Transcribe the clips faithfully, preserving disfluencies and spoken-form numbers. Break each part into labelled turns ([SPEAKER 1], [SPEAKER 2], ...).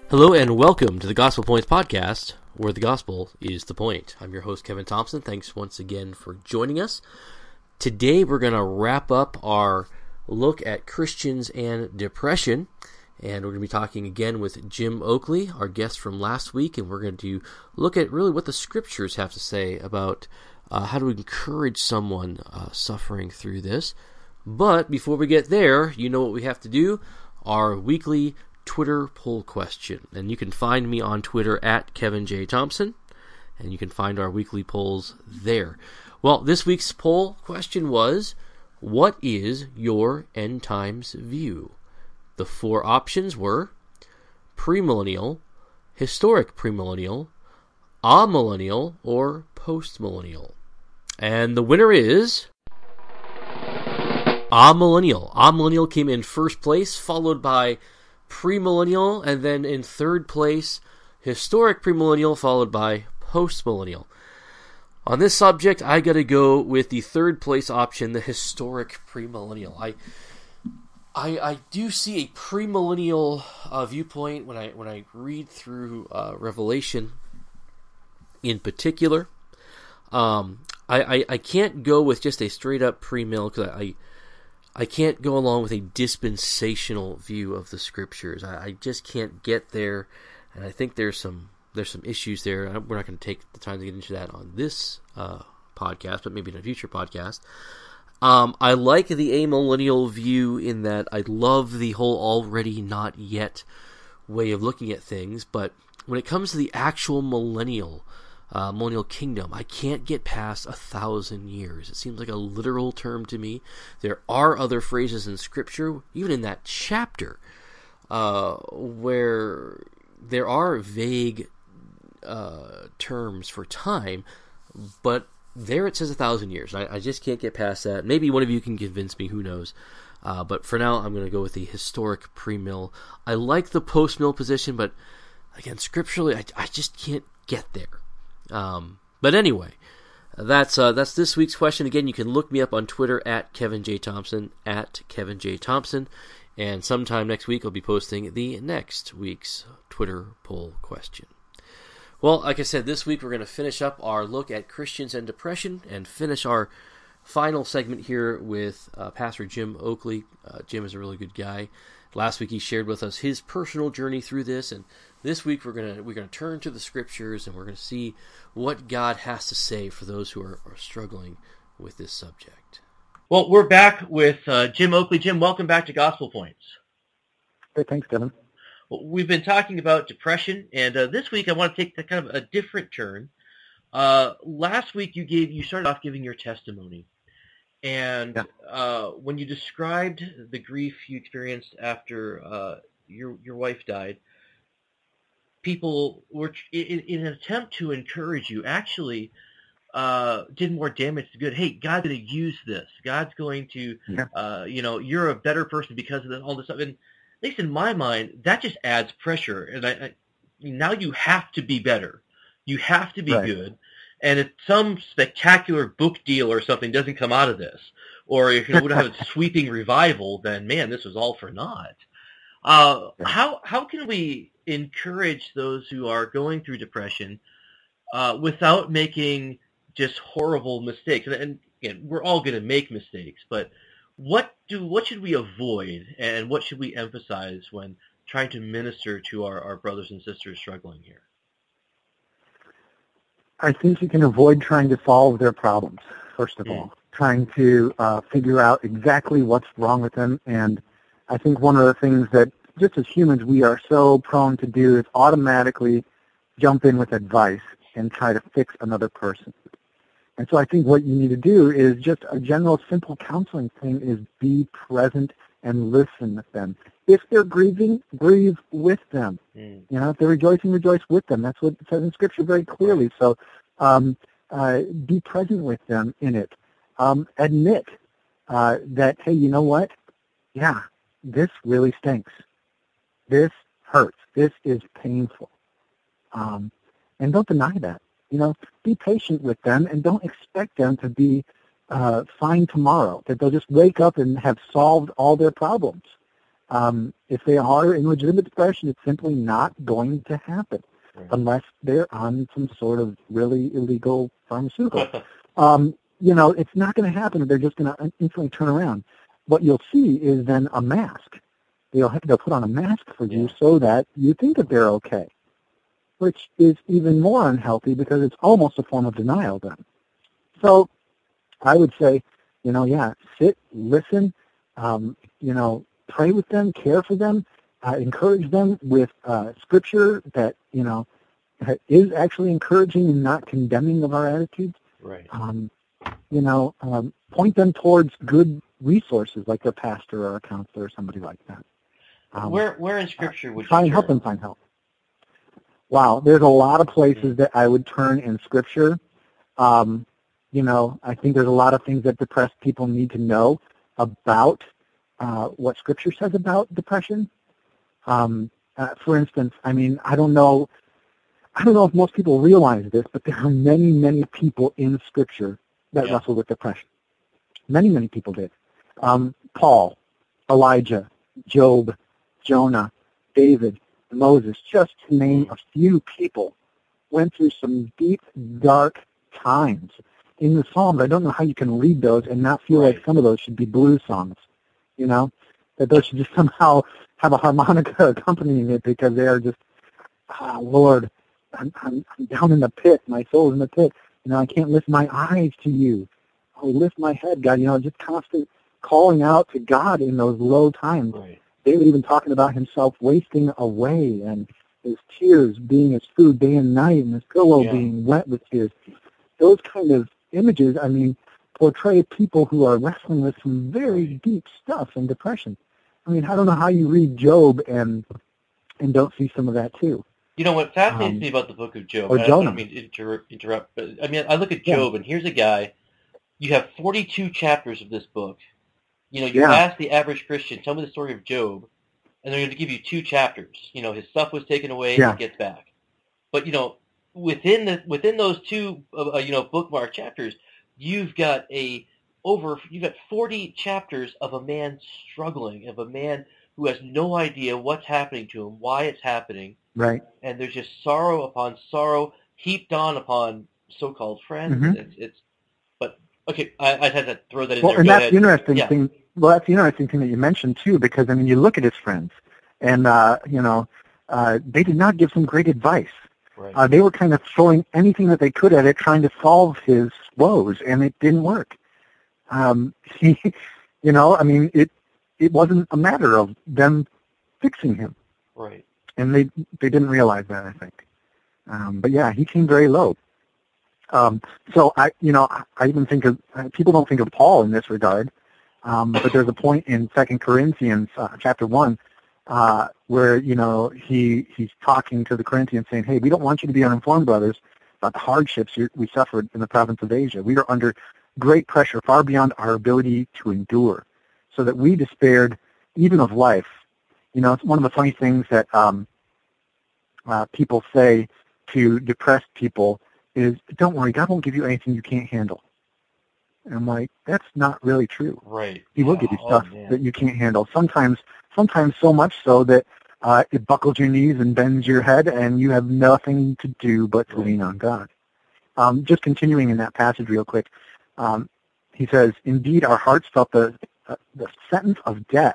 [SPEAKER 1] Hello and welcome to the Gospel Points podcast, where the gospel is the point. I'm your host, Kevin Thompson. Thanks once again for joining us. Today we're going to wrap up our look at Christians and depression, and we're going to be talking again with Jim Oakley, our guest from last week, and we're going to look at really what the scriptures have to say about uh, how to encourage someone uh, suffering through this. But before we get there, you know what we have to do, our weekly Twitter poll question, and you can find me on Twitter at Kevin J. Thompson, and you can find our weekly polls there. Well, this week's poll question was, what is your end times view? The four options were premillennial, historic premillennial, amillennial, or postmillennial. And the winner is amillennial. Amillennial came in first place, followed by premillennial, and then in third place, historic premillennial, followed by postmillennial. On this subject, I got to go with the third place option, the historic premillennial. I, I, I do see a premillennial uh, viewpoint when I when I read through uh, Revelation, in particular. Um, I, I I can't go with just a straight up premill because I. I I can't go along with a dispensational view of the scriptures. I, I just can't get there, and I think there's some there's some issues there. We're not going to take the time to get into that on this uh, podcast, but maybe in a future podcast. Um, I like the amillennial view in that I love the whole already not yet way of looking at things, but when it comes to the actual millennial Uh, millennial kingdom, I can't get past a thousand years. It seems like a literal term to me. There are other phrases in Scripture, even in that chapter, uh, where there are vague uh, terms for time, but there it says a thousand years. I, I just can't get past that. Maybe one of you can convince me, who knows. Uh, but for now, I'm going to go with the historic pre-mill. I like the post-mill position, but again, scripturally, I, I just can't get there. Um, but anyway, that's uh, that's this week's question. Again, you can look me up on Twitter at Kevin J. Thompson, at Kevin J. Thompson, and sometime next week I'll be posting the next week's Twitter poll question. Well, like I said, this week we're going to finish up our look at Christians and depression and finish our final segment here with uh, Pastor Jim Oakley. Uh, Jim is a really good guy. Last week he shared with us his personal journey through this, and this week we're gonna we're gonna turn to the scriptures and we're gonna see what God has to say for those who are, are struggling with this subject.
[SPEAKER 2] Well, we're back with uh, Jim Oakley. Jim, welcome back to Gospel Points.
[SPEAKER 3] Hey, thanks, Kevin.
[SPEAKER 2] Well, we've been talking about depression, and uh, this week I want to take the kind of a different turn. Uh, last week you gave you started off giving your testimony. And yeah. uh, when you described the grief you experienced after uh, your your wife died, people were, in, in an attempt to encourage you, actually uh, did more damage to good. Hey, God's going to use this. God's going to, yeah. uh, you know, you're a better person because of this, all this stuff. And at least in my mind, that just adds pressure. And I, I, now you have to be better. You have to be right. good. And if some spectacular book deal or something doesn't come out of this, or if you would have a sweeping revival, then, man, this was all for naught. Uh, how how can we encourage those who are going through depression uh, without making just horrible mistakes? And, and again, we're all going to make mistakes, but what do what should we avoid, and what should we emphasize when trying to minister to our, our brothers and sisters struggling here?
[SPEAKER 3] I think you can avoid trying to solve their problems, first of mm. all, trying to uh, figure out exactly what's wrong with them. And I think one of the things that, just as humans, we are so prone to do is automatically jump in with advice and try to fix another person. And so I think what you need to do is just a general, simple counseling thing is be present and listen with them. If they're grieving, grieve with them. Mm. You know, if they're rejoicing, rejoice with them. That's what it says in Scripture very clearly. So um, uh, be present with them in it. Um, admit uh, that, hey, you know what? Yeah, this really stinks. This hurts. This is painful. Um, and don't deny that. You know, be patient with them and don't expect them to be uh, fine tomorrow, that they'll just wake up and have solved all their problems. Um, if they are in legitimate depression, it's simply not going to happen right. unless they're on some sort of really illegal pharmaceutical. um, you know, it's not going to happen. They're just going to instantly turn around. What you'll see is then a mask. They'll, they'll put on a mask for yeah. you so that you think that they're okay, which is even more unhealthy because it's almost a form of denial then. So I would say, you know, yeah, sit, listen, um, you know, pray with them, care for them, uh, encourage them with uh, scripture that, you know, is actually encouraging and not condemning of our attitudes.
[SPEAKER 2] Right.
[SPEAKER 3] Um, you know, um, point them towards good resources like their pastor or a counselor or somebody like that. Um,
[SPEAKER 2] where where in Scripture would you
[SPEAKER 3] try and
[SPEAKER 2] turn?
[SPEAKER 3] help them find help? Wow, there's a lot of places that I would turn in Scripture. Um, you know, I think there's a lot of things that depressed people need to know about uh, what Scripture says about depression. Um, uh, for instance, I mean, I don't know, I don't know if most people realize this, but there are many, many people in Scripture that yeah. wrestled with depression. Many, many people did. Um, Paul, Elijah, Job, Jonah, David, Moses, just to name a few people, went through some deep, dark times. In the Psalms, I don't know how you can read those and not feel right. like some of those should be blues songs, you know, that those should just somehow have a harmonica accompanying it because they are just, ah, oh, Lord, I'm, I'm, I'm down in the pit. My soul's in the pit. You know, I can't lift my eyes to you. I lift my head, God. You know, just constant calling out to God in those low times.
[SPEAKER 2] Right.
[SPEAKER 3] David even talking about himself wasting away and his tears being his food day and night and his pillow yeah. being wet with tears. Those kind of images, I mean, portray people who are wrestling with some very deep stuff and depression. I mean, I don't know how you read Job and and don't see some of that too.
[SPEAKER 2] You know what fascinates um, me about the book of Job?
[SPEAKER 3] Or
[SPEAKER 2] I
[SPEAKER 3] Jonah.
[SPEAKER 2] don't mean to inter- interrupt, but I mean, I look at Job, yeah. and here's a guy. You have forty-two chapters of this book. You know, you
[SPEAKER 3] yeah.
[SPEAKER 2] ask the average Christian, tell me the story of Job, and they're going to give you two chapters. You know, his stuff was taken away,
[SPEAKER 3] yeah.
[SPEAKER 2] and he gets back. But you know, within the within those two, uh, you know, bookmark chapters, you've got a over you've got forty chapters of a man struggling, of a man who has no idea what's happening to him, why it's happening.
[SPEAKER 3] Right.
[SPEAKER 2] And there's just sorrow upon sorrow heaped on upon so-called friends.
[SPEAKER 3] Mm-hmm.
[SPEAKER 2] It's, it's but okay, I, I had to throw that in
[SPEAKER 3] well,
[SPEAKER 2] there.
[SPEAKER 3] And
[SPEAKER 2] Go
[SPEAKER 3] that's
[SPEAKER 2] ahead.
[SPEAKER 3] the interesting
[SPEAKER 2] yeah.
[SPEAKER 3] thing. Well, that's the interesting thing that you mentioned too, because I mean, you look at his friends, and uh, you know, uh, they did not give some great advice.
[SPEAKER 2] Right.
[SPEAKER 3] Uh, they were kind of throwing anything that they could at it, trying to solve his woes, and it didn't work. Um, he, you know, I mean, it it wasn't a matter of them fixing him.
[SPEAKER 2] Right.
[SPEAKER 3] And they they didn't realize that, I think. Um, but yeah, he came very low. Um, so I, you know, I, I even think of uh, people don't think of Paul in this regard. Um, but there's a point in Second Corinthians uh, chapter one uh, where you know he he's talking to the Corinthians, saying, "Hey, we don't want you to be uninformed, brothers, about the hardships we suffered in the province of Asia. We are under great pressure, far beyond our ability to endure, so that we despaired even of life." You know, it's one of the funny things that um, uh, people say to depressed people is, "Don't worry, God won't give you anything you can't handle." And I'm like, that's not really true.
[SPEAKER 2] Right.
[SPEAKER 3] He will
[SPEAKER 2] yeah.
[SPEAKER 3] give you stuff
[SPEAKER 2] oh,
[SPEAKER 3] that you can't handle. Sometimes, sometimes so much so that uh, it buckles your knees and bends your head, and you have nothing to do but to right. lean on God. Um, just continuing in that passage real quick, um, he says, "Indeed, our hearts felt the uh, the sentence of death."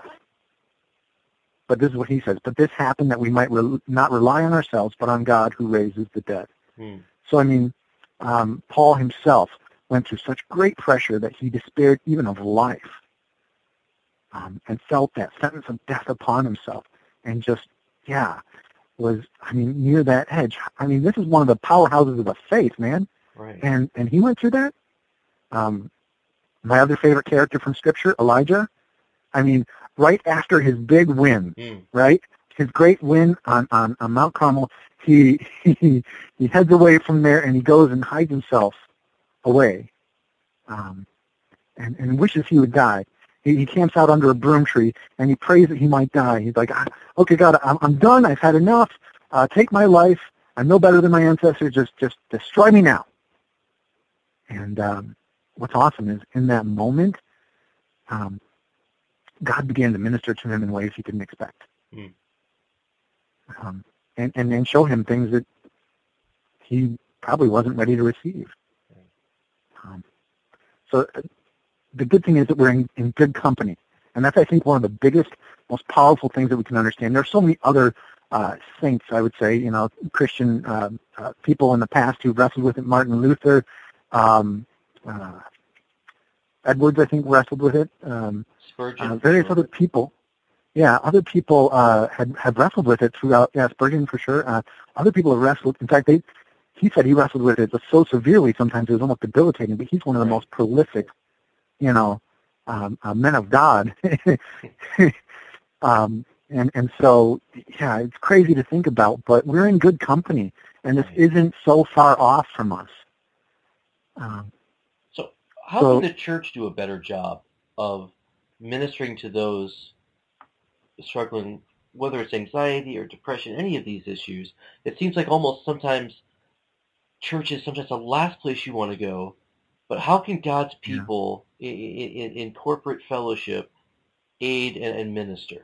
[SPEAKER 3] But this is what he says, "But this happened that we might re- not rely on ourselves, but on God who raises the dead."
[SPEAKER 2] Hmm.
[SPEAKER 3] So, I mean, um, Paul himself went through such great pressure that he despaired even of life um, and felt that sentence of death upon himself and just, yeah, was, I mean, near that edge. I mean, this is one of the powerhouses of the faith, man.
[SPEAKER 2] Right.
[SPEAKER 3] And and he went through that. Um, my other favorite character from Scripture, Elijah, I mean, right after his big win,
[SPEAKER 2] mm.
[SPEAKER 3] right, his great win on, on, on Mount Carmel, he, he he heads away from there and he goes and hides himself away um, and, and wishes he would die. He, he camps out under a broom tree and he prays that he might die. He's like, "Okay, God, I'm, I'm done. I've had enough. Uh, take my life. I'm no better than my ancestors. Just, just destroy me now." And um, what's awesome is in that moment, um, God began to minister to him in ways he didn't expect.
[SPEAKER 2] Mm.
[SPEAKER 3] Um, and, and, and show him things that he probably wasn't ready to receive. Um, so uh, the good thing is that we're in, in good company. And that's, I think, one of the biggest, most powerful things that we can understand. There are so many other uh, saints, I would say, you know, Christian uh, uh, people in the past who wrestled with it. Martin Luther, um, uh, Edwards, I think, wrestled with it. Um,
[SPEAKER 2] Spurgeon.
[SPEAKER 3] Uh, various
[SPEAKER 2] sure.
[SPEAKER 3] other people. Yeah, other people uh, had, had wrestled with it throughout. Yeah, Spurgeon for sure. Uh, other people have wrestled. In fact, they, he said he wrestled with it so severely sometimes it was almost debilitating, but he's one of the
[SPEAKER 2] Right.
[SPEAKER 3] most prolific, you know, um, uh, men of God. um, and, and so, yeah, it's crazy to think about, but we're in good company, and this
[SPEAKER 2] Right.
[SPEAKER 3] isn't so far off from us. Um,
[SPEAKER 2] So how
[SPEAKER 3] so,
[SPEAKER 2] can the church do a better job of ministering to those struggling, whether it's anxiety or depression, any of these issues? It seems like almost sometimes church is sometimes the last place you want to go, but how can God's
[SPEAKER 3] yeah.
[SPEAKER 2] people in, in, in corporate fellowship aid and, and minister?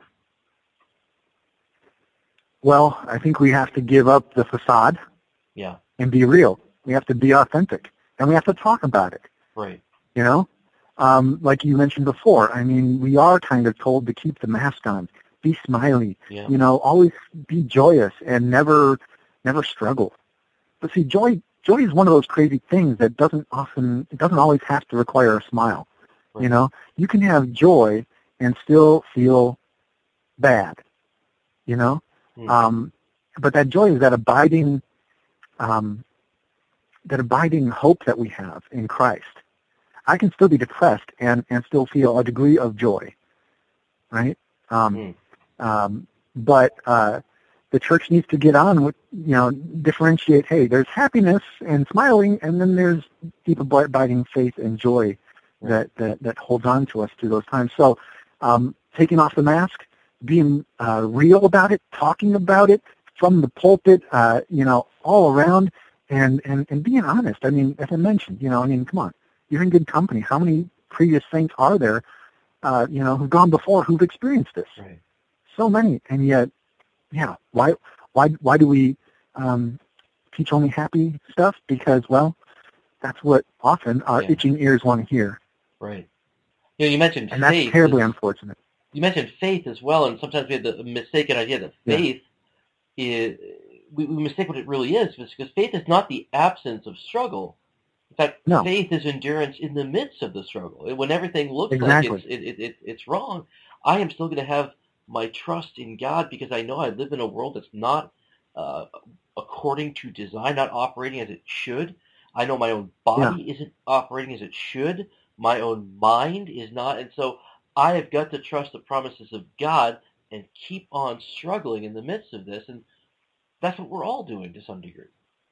[SPEAKER 3] Well, I think we have to give up the facade
[SPEAKER 2] Yeah,
[SPEAKER 3] and be real. We have to be authentic, and we have to talk about it.
[SPEAKER 2] right.
[SPEAKER 3] You know, um, like you mentioned before. I mean, we are kind of told to keep the mask on, be smiley.
[SPEAKER 2] Yeah.
[SPEAKER 3] You know, always be joyous and never, never struggle. But see, joy, joy is one of those crazy things that doesn't often, it doesn't always have to require a smile.
[SPEAKER 2] Right.
[SPEAKER 3] You know, you can have joy and still feel bad. You know.
[SPEAKER 2] Hmm.
[SPEAKER 3] Um, but that joy is that abiding, um, that abiding hope that we have in Christ. I can still be depressed and, and still feel a degree of joy, right? Um,
[SPEAKER 2] Hmm.
[SPEAKER 3] um, but uh, the church needs to get on with, you know, differentiate, hey, there's happiness and smiling, and then there's deep abiding faith and joy that, that, that holds on to us through those times. So um, taking off the mask, being uh, real about it, talking about it from the pulpit, uh, you know, all around, and, and, and being honest. I mean, as I mentioned, you know, I mean, come on, you're in good company. How many previous saints are there, uh, you know, who've gone before, who've experienced this?
[SPEAKER 2] Right.
[SPEAKER 3] So many, and yet, yeah, why, why, why do we um, teach only happy stuff? Because, well, that's what often our
[SPEAKER 2] Yeah.
[SPEAKER 3] itching ears want to hear,
[SPEAKER 2] Right. You know, you mentioned
[SPEAKER 3] and that's
[SPEAKER 2] faith.
[SPEAKER 3] terribly
[SPEAKER 2] is-
[SPEAKER 3] unfortunate.
[SPEAKER 2] You mentioned faith as well, and sometimes we have the mistaken idea that
[SPEAKER 3] Yeah.
[SPEAKER 2] faith is, we, we mistake what it really is, because faith is not the absence of struggle. In fact,
[SPEAKER 3] No.
[SPEAKER 2] faith is endurance in the midst of the struggle. When everything looks
[SPEAKER 3] Exactly.
[SPEAKER 2] like it's it, it, it, it's wrong, I am still going to have my trust in God because I know I live in a world that's not uh, according to design, not operating as it should. I know my own body isn't operating as it should. My own mind is not. And so I have got to trust the promises of God and keep on struggling in the midst of this. And that's what we're all doing to some degree.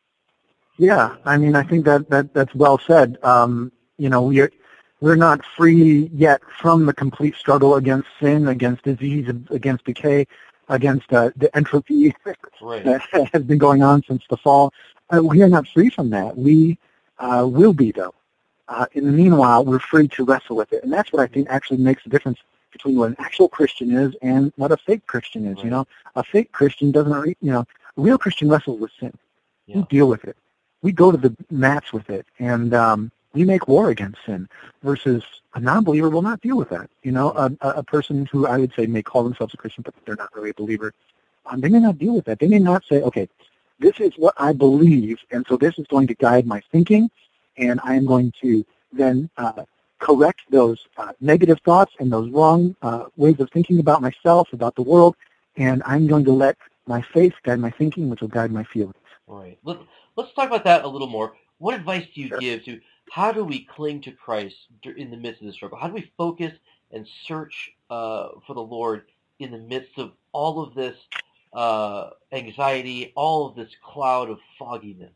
[SPEAKER 3] Yeah, I mean, I think that, that that's well said. Um, you know, we're we're not free yet from the complete struggle against sin, against disease, against decay, against uh, the entropy
[SPEAKER 2] Right.
[SPEAKER 3] that has been going on since the fall. Uh, we are not free from that. We uh, will be, though. Uh, in the meanwhile, we're free to wrestle with it, and that's what I think actually makes the difference between what an actual Christian is and what a fake Christian is.
[SPEAKER 2] Right.
[SPEAKER 3] You know, a fake Christian doesn't, re- you know, a real Christian wrestles with sin.
[SPEAKER 2] Yeah.
[SPEAKER 3] We deal with it. We go to the mats with it, and um, we make war against sin. Versus a non-believer will not deal with that. You know, a, a person who I would say may call themselves a Christian, but they're not really a believer. Um, they may not deal with that. They may not say, okay, this is what I believe, and so this is going to guide my thinking, and I am going to then uh, correct those uh, negative thoughts and those wrong uh, ways of thinking about myself, about the world, and I'm going to let my faith guide my thinking, which will guide my feelings.
[SPEAKER 2] Right. Let, let's talk about that a little more. What advice do you
[SPEAKER 3] Sure.
[SPEAKER 2] give to how do we cling to Christ in the midst of the struggle? How do we focus and search uh, for the Lord in the midst of all of this uh, anxiety, all of this cloud of fogginess?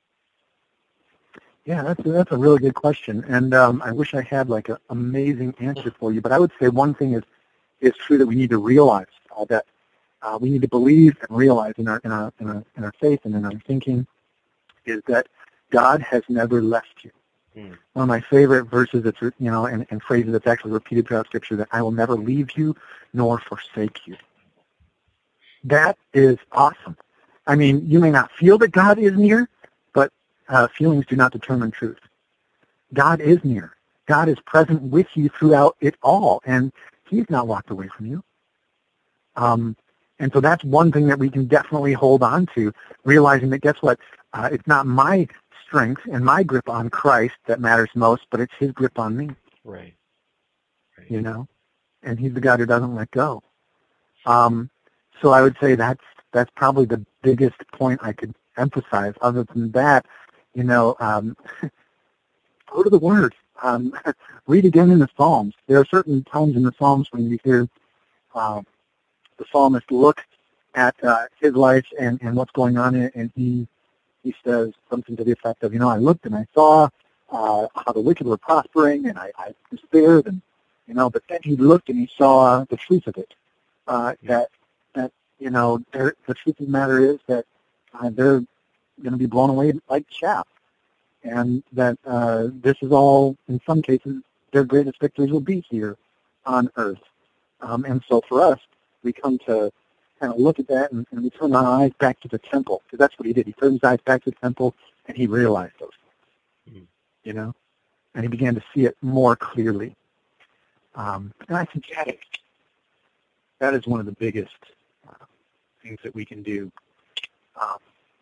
[SPEAKER 3] Yeah, that's a, that's a really good question, and um, I wish I had like an amazing answer for you. But I would say one thing is is true that we need to realize uh, that uh, we need to believe and realize in our in our in our in our faith and in our thinking is that God has never left you. Mm. One of my favorite verses that's, you know, and, and phrases that's actually repeated throughout Scripture, that I will never leave you nor forsake you. That is awesome. I mean, you may not feel that God is near, but uh, feelings do not determine truth. God is near. God is present with you throughout it all, and he's not walked away from you. Um, and so that's one thing that we can definitely hold on to, realizing that, guess what, uh, it's not my strength and my grip on Christ that matters most, but it's his grip on me.
[SPEAKER 2] Right. Right.
[SPEAKER 3] You know, and he's the God who doesn't let go. Um, so I would say that's that's probably the biggest point I could emphasize. Other than that, you know, um, go to the Word. Um, read again in the Psalms. There are certain times in the Psalms when you hear uh, the psalmist look at uh, his life and, and what's going on in it, and he he says something to the effect of, you know, I looked and I saw uh, how the wicked were prospering, and I, I despaired, and you know, but then he looked and he saw the truth of it. Uh, that that you know, there, the truth of the matter is that uh, they're going to be blown away like chaff, and that uh, this is all, in some cases, their greatest victories will be here on earth. Um, and so for us, we come to kind of look at that, and, and we turn our eyes back to the temple, because that's what he did. He turned his eyes back to the temple, and he realized those things, mm-hmm. you know, and he began to see it more clearly. Um, and I think that is, that is one of the biggest uh, things that we can do. Um,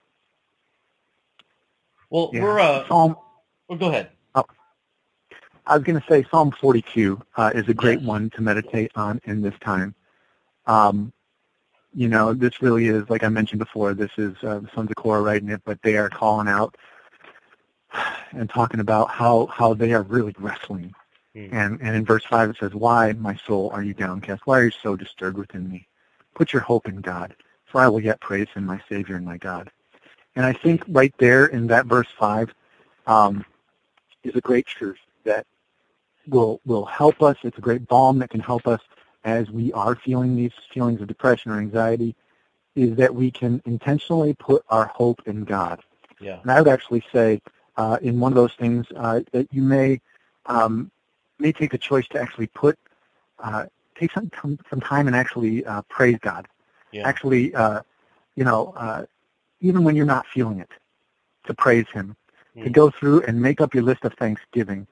[SPEAKER 2] well,
[SPEAKER 3] yeah.
[SPEAKER 2] we're... Uh,
[SPEAKER 3] Psalm,
[SPEAKER 2] well, go ahead.
[SPEAKER 3] Oh, I was going to say Psalm forty-two uh, is a great
[SPEAKER 2] yes.
[SPEAKER 3] one to meditate on in this time. Um, you know, this really is, like I mentioned before, this is uh, the Sons of Korah writing it, but they are calling out and talking about how, how they are really wrestling. Mm. And, and in verse five it says, why, my soul, are you downcast? Why are you so disturbed within me? Put your hope in God, for I will yet praise him, my Savior and my God. And I think right there in that verse five um, is a great truth that will will help us. It's a great balm that can help us as we are feeling these feelings of depression or anxiety, is that we can intentionally put our hope in God.
[SPEAKER 2] Yeah.
[SPEAKER 3] And I would actually say uh, in one of those things uh, that you may um, may take the choice to actually put, uh, take some, some time and actually uh, praise God.
[SPEAKER 2] Yeah.
[SPEAKER 3] Actually, uh, you know, uh, even when you're not feeling it, to praise him, mm. to go through and make up your list of thanksgiving.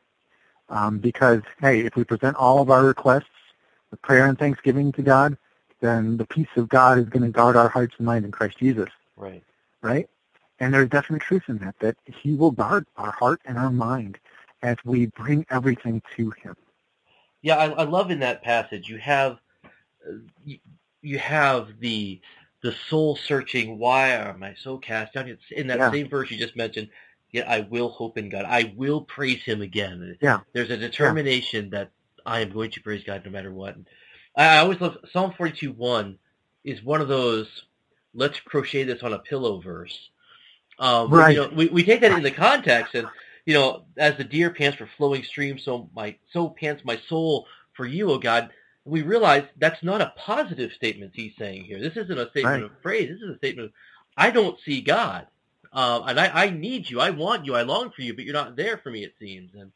[SPEAKER 3] Um, because, hey, if we present all of our requests with prayer and thanksgiving to God, then the peace of God is going to guard our hearts and minds in Christ Jesus.
[SPEAKER 2] Right.
[SPEAKER 3] Right? And there's definite truth in that, that he will guard our heart and our mind as we bring everything to him.
[SPEAKER 2] Yeah, I, I love in that passage, you have uh, you, you have the the soul searching, why am I so cast down? In that yeah. same verse you just mentioned, yet I will hope in God. I will praise him again.
[SPEAKER 3] Yeah.
[SPEAKER 2] There's a determination yeah. that I am going to praise God no matter what. I, I always love Psalm forty-two one is one of those let's crochet this on a pillow verse. Um,
[SPEAKER 3] right.
[SPEAKER 2] You know, we, we take that in the context, and you know, as the deer pants for flowing streams, so my so pants my soul for you, O God. We realize that's not a positive statement he's saying here. This isn't a statement
[SPEAKER 3] right.
[SPEAKER 2] of praise. This is a statement of, I don't see God. Uh, and I, I need you. I want you. I long for you, but you're not there for me, it seems. And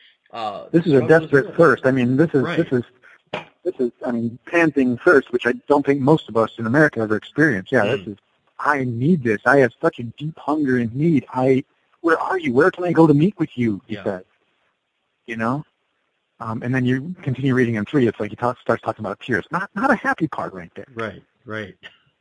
[SPEAKER 2] uh,
[SPEAKER 3] This is a desperate thirst. I mean, this is,
[SPEAKER 2] right.
[SPEAKER 3] this is, this is, I mean, panting thirst, which I don't think most of us in America ever experience. Yeah, mm. this is, I need this. I have such a deep hunger and need. I, where are you? Where can I go to meet with you? He
[SPEAKER 2] yeah.
[SPEAKER 3] says. You know? Um, and then you continue reading in three, it's like he talk, starts talking about tears. Not not a happy part right there.
[SPEAKER 2] Right, right.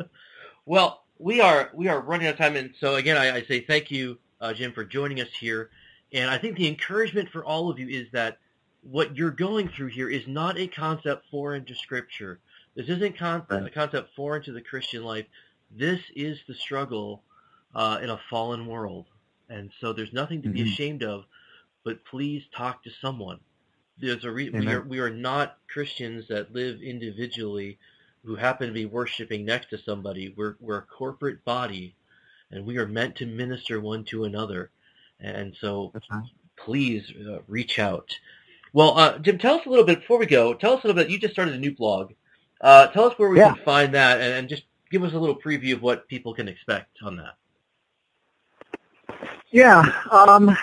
[SPEAKER 2] Well, we are we are running out of time, and so again, I, I say thank you, uh, Jim, for joining us here. And I think the encouragement for all of you is that what you're going through here is not a concept foreign to Scripture. This isn't con- right. a concept foreign to the Christian life. This is the struggle uh, in a fallen world. And so there's nothing to mm-hmm. be ashamed of, but please talk to someone. There's a re- we are we are not Christians that live individually who happen to be worshiping next to somebody. We're we're a corporate body, and we are meant to minister one to another. And so
[SPEAKER 3] That's right.
[SPEAKER 2] please uh, reach out. Well, uh, Jim, tell us a little bit, before we go, tell us a little bit, you just started a new blog. Uh, tell us where we
[SPEAKER 3] yeah.
[SPEAKER 2] can find that, and, and just give us a little preview of what people can expect on that.
[SPEAKER 3] Yeah, um,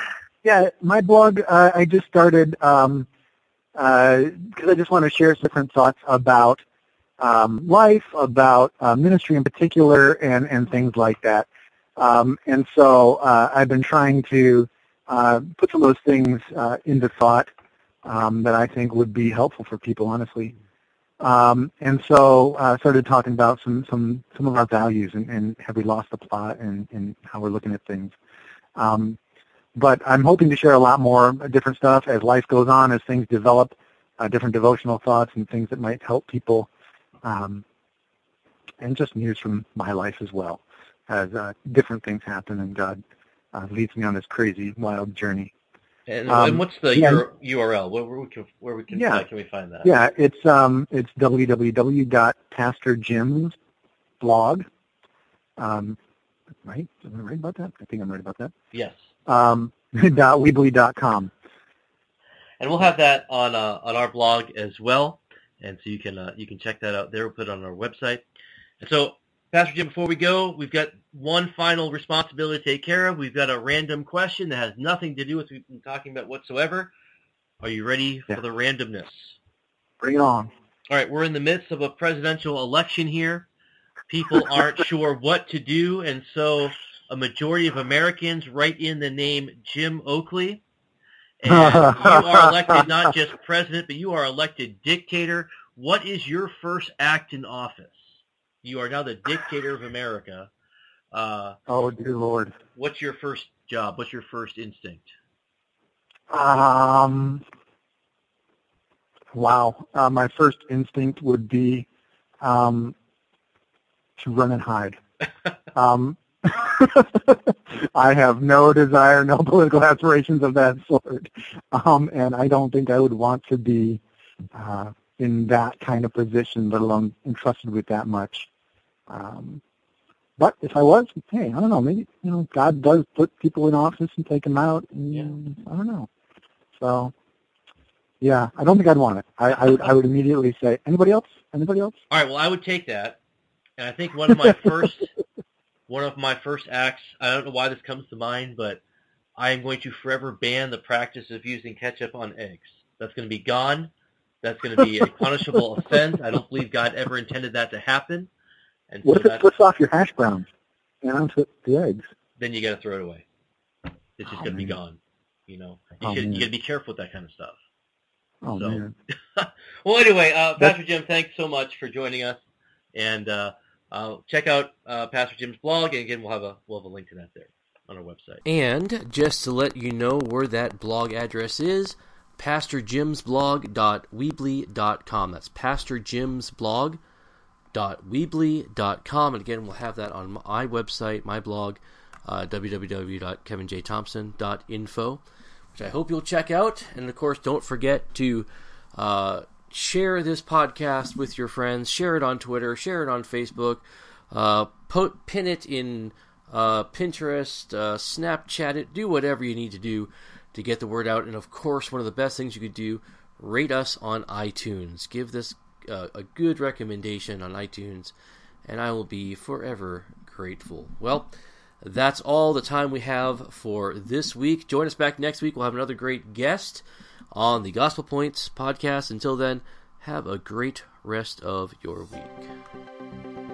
[SPEAKER 3] Yeah, my blog, uh, I just started um, uh, because I just want to share some different thoughts about um, life, about uh, ministry in particular, and, and things like that. Um, and so uh, I've been trying to uh, put some of those things uh, into thought um, that I think would be helpful for people, honestly. Um, and so I uh, started talking about some, some, some of our values and, and have we lost the plot and, and how we're looking at things. Um, but I'm hoping to share a lot more different stuff as life goes on, as things develop, uh, different devotional thoughts and things that might help people, um, and just news from my life as well, as uh, different things happen and God uh, leads me on this crazy, wild journey.
[SPEAKER 2] And, um, and what's the
[SPEAKER 3] yeah,
[SPEAKER 2] U R L? Where, where we can, where we can,
[SPEAKER 3] yeah,
[SPEAKER 2] uh, can we find that?
[SPEAKER 3] Yeah, it's um, it's w w w dot pastor jim's blog. Um, right? Am I right about that? I think I'm right about that.
[SPEAKER 2] Yes.
[SPEAKER 3] Um, dot weebly dot com.
[SPEAKER 2] And we'll have that on uh, on our blog as well, and so you can uh, you can check that out there. We'll put it on our website. And so, Pastor Jim, before we go, we've got one final responsibility to take care of. We've got a random question that has nothing to do with what we've been talking about whatsoever. Are you ready
[SPEAKER 3] yeah.
[SPEAKER 2] for the randomness?
[SPEAKER 3] Bring it on.
[SPEAKER 2] All right, we're in the midst of a presidential election here. People aren't sure what to do, and so a majority of Americans write in the name Jim Oakley. And you are elected not just president, but you are elected dictator. What is your first act in office? You are now the dictator of America. Uh,
[SPEAKER 3] oh, dear Lord.
[SPEAKER 2] What's your first job? What's your first instinct?
[SPEAKER 3] Um. Wow. Uh, my first instinct would be um, to run and hide. um, I have no desire, no political aspirations of that sort, um, and I don't think I would want to be uh, in that kind of position, let alone entrusted with that much. Um, but if I was, hey, I don't know, maybe you know, God does put people in office and take them out. And,
[SPEAKER 2] yeah.
[SPEAKER 3] I don't know. So, yeah, I don't think I'd want it. I, I would, I would immediately say, anybody else? Anybody else?
[SPEAKER 2] All right. Well, I would take that, and I think one of my first. One of my first acts, I don't know why this comes to mind, but I am going to forever ban the practice of using ketchup on eggs. That's going to be gone. That's going to be a punishable offense. I don't believe God ever intended that to happen. And
[SPEAKER 3] what
[SPEAKER 2] so
[SPEAKER 3] if it flips off your hash browns and onto the eggs?
[SPEAKER 2] Then you got to throw it away. It's just
[SPEAKER 3] oh,
[SPEAKER 2] going to be
[SPEAKER 3] man.
[SPEAKER 2] gone. You know, you
[SPEAKER 3] oh,
[SPEAKER 2] should,
[SPEAKER 3] man.
[SPEAKER 2] you got to be careful with that kind of stuff.
[SPEAKER 3] Oh
[SPEAKER 2] so.
[SPEAKER 3] man.
[SPEAKER 2] Well, anyway, uh, Pastor Jim, thanks so much for joining us, and. Uh, Uh, check out uh, Pastor Jim's blog, and again, we'll have a we'll have a link to that there on our website.
[SPEAKER 1] And just to let you know where that blog address is, pastor jims blog dot weebly dot com. That's pastor jims blog dot weebly dot com. And again, we'll have that on my website, my blog, uh, w w w dot kevin j thompson dot info, which I hope you'll check out. And of course, don't forget to uh, share this podcast with your friends. Share it on Twitter. Share it on Facebook. Uh, po- pin it in uh, Pinterest. Uh, Snapchat it. Do whatever you need to do to get the word out. And of course, one of the best things you could do, rate us on iTunes. Give this uh, a good recommendation on iTunes, and I will be forever grateful. Well, that's all the time we have for this week. Join us back next week. We'll have another great guest on the Gospel Points podcast. Until then, have a great rest of your week.